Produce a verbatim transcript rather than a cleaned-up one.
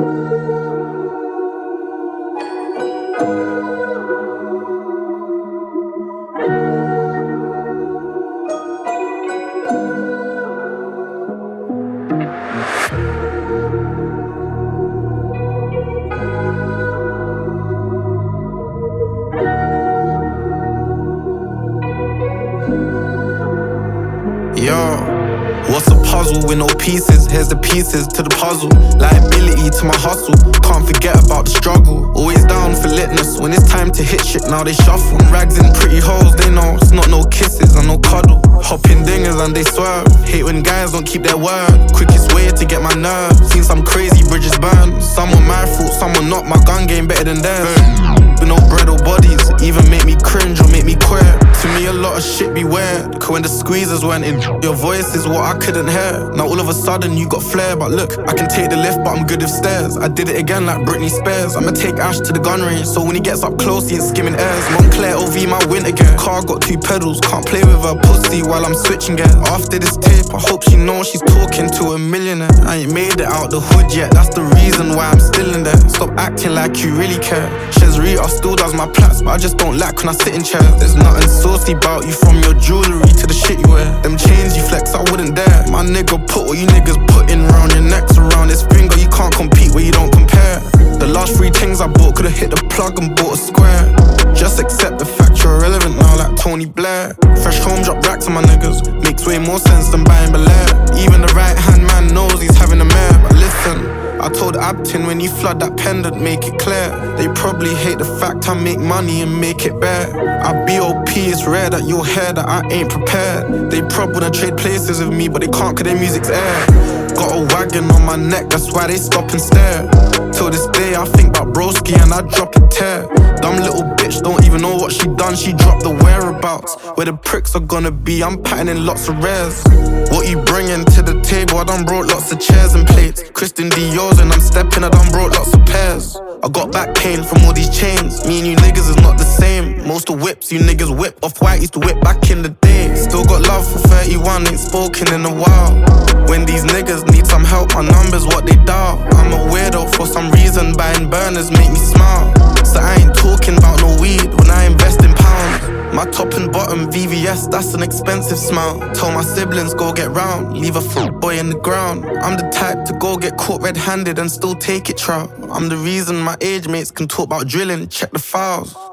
Yo, what's a puzzle with no pieces? Here's the pieces to the puzzle. Liability to my hustle, can't forget about the struggle. Always down for litness, when it's time to hit shit, now they shuffle. Rags in pretty holes, they know it's not no kisses and no cuddle. Hopping dingers and they swerve, hate when guys don't keep their word. Quickest way to get my nerve, seen some crazy bridges burn. Some were my fault, some were not, my gun game better than theirs. With no bread or bodies, even make me cringe or make me queer. To me a lot of shit be weird, cause when the squeezers went in, your voice is what I couldn't hear. Now all of a sudden you got flair, but look, I can take the lift but I'm good with stairs. I did it again like Britney Spears, I'ma take Ash to the gun range, so when he gets up close he ain't skimming airs. Montclair O V my win again, car got two pedals, can't play with her pussy while I'm switching gears. After this tape, I hope she knows she's talking to a millionaire. I ain't made it out the hood yet, that's the reason why I'm still in there. Stop acting like you really care. Shezrita still does my plats, but I just don't like when I sit in chairs. There's nothing saucy about you, from your jewellery to the shit you wear. Them chains you flex, I wouldn't dare. My nigga put what you niggas putting round your necks, around this finger. You can't compete where you don't compare. The last three things I bought, could've hit the plug and bought a square. Just accept the fact you're irrelevant now like Tony Blair. Fresh home, drop racks on my niggas, makes way more sense than buying Belair. Even the right hand man knows he's having a mare. But listen, I told Abtin when you flood that pendant, make it clear. They probably hate the fact I make money and make it bare. I B O P, it's rare that you'll hear that I ain't prepared. They prob wanna trade places with me, but they can't cause their music's air. Got a wagon on my neck, that's why they stop and stare. Till this day I think about broski and I drop a tear. Dumb little bitch don't even know what she done, she dropped the whereabouts. Where the pricks are gonna be, I'm patterning lots of rares. What you bringing to the table, I done brought lots of chairs and plates. Christian Dior's and I'm stepping, I done brought lots of pairs. I got back pain from all these chains, me and you niggas is not the same. Most of whips you niggas whip, Off-White used to whip back in the day. Still got love for thirty-one, ain't spoken in a while. When these niggas need some help, my number's what they dial. I'm a weirdo for some reason, buying burners make me smile. So I ain't talking about no weed when I invest in pounds. My top and bottom V V S, that's an expensive smile. Tell my siblings go get round, leave a foot boy in the ground. I'm the type to go get caught red-handed and still take it trout. I'm the reason my age mates can talk about drilling, check the files.